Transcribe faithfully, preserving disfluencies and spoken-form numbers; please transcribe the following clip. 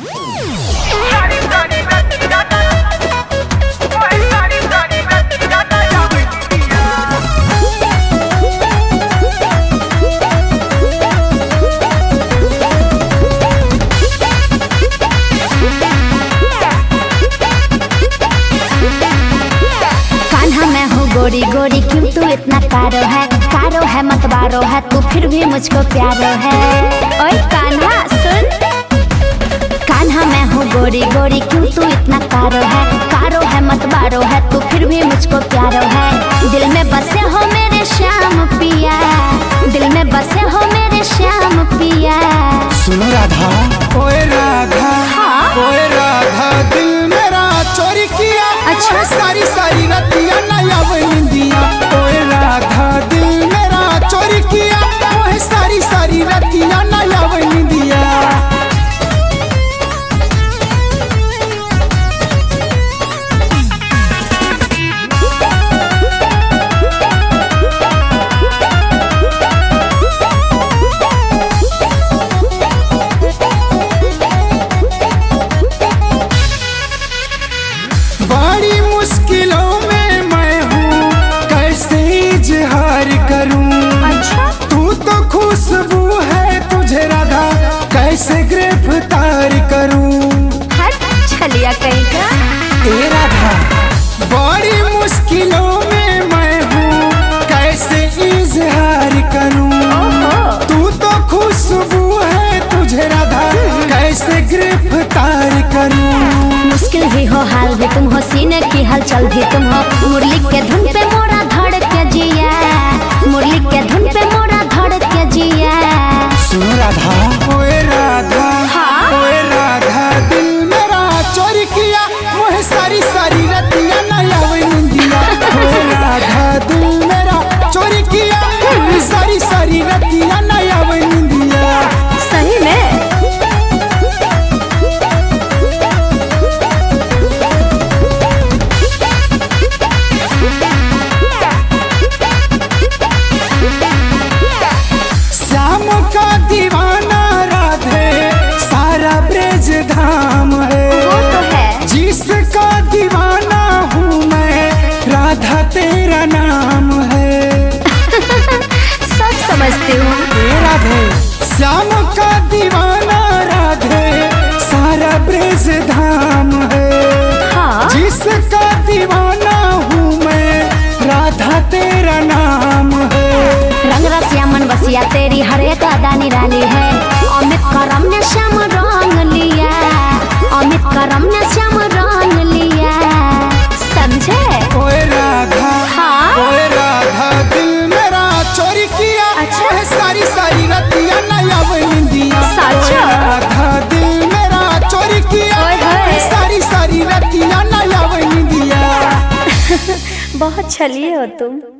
गोरी गोरी क्यों तू इतना कारो है, कारो है मत बारो है तू फिर भी मुझको प्यारो है। ओए कान्हा सुन, कान्हा मैं हूँ गोरी गोरी क्यों तू इतना कारो है, कारो है मत बारो है तू फिर भी मुझको प्यारो है। दिल में बसे हो मेरे श्याम पिया, दिल में बसे हो मेरे श्याम पिया। सुनो राधा, ओए राधा, हाँ? ओए राधा दिल मेरा चोरी किया। अच्छा सारी सारी रतिया नया बंदिया। ओए राधा दिल मेरा चोरी किया, ओए सारी सारी रतिया नया बंदिया। बड़ी मुश्किलों में मैं हूँ कैसे इजहार करूँ। अच्छा? तू तो खुशबू है तुझे राधा कैसे गिरफ्तार करूँ। छलिया कहीं का ए राधा बड़ी मुश्किलों में मैं हूँ कैसे इजहार करूँ। तू तो खुशबू है तुझे राधा कैसे गिरफ्तार करूँ। मुश्किल भी हो हाल भी तुम हो, सीने की हलचल भी तुम हो। मुरली के धुन पे मोरा धड़ के जिया, मुरली के धुन पे मोरा धड़ के जिया। सुनो राधा, ओए राधा, हाँ? ओए राधा दिल मेरा चोरी किया, मोहे सारी सारी रतिया नया बंदिया। ओए राधा दिल मेरा चोरी किया, मोहे सारी सारी रतिया नया बंदिया। सही में दीवाना राधे सारा ब्रज धाम है, वो तो है। जिसका दीवाना हूँ मैं राधा तेरा नाम है। सब समझती हूँ। राधे श्याम का दीवाना राधे सारा ब्रज धाम है, हाँ? जिसका दीवाना हूँ मैं राधा तेरा नाम है। रंग रसिया मन बसिया तेरी हर एक अदा निराली है। अमित करम ने श्याम रंग लिया, अमित करम ने श्याम रंग लिया। समझे? ओए राधा, हाँ? ओए राधा दिल मेरा चोरी किया। अच्छा सारी सारी रतिया नया बंदिया। साचो राधा दिल मेरा चोरी किया, ओए सारी सारी रतिया नया बंदिया। बहुत छलिए हो तुम।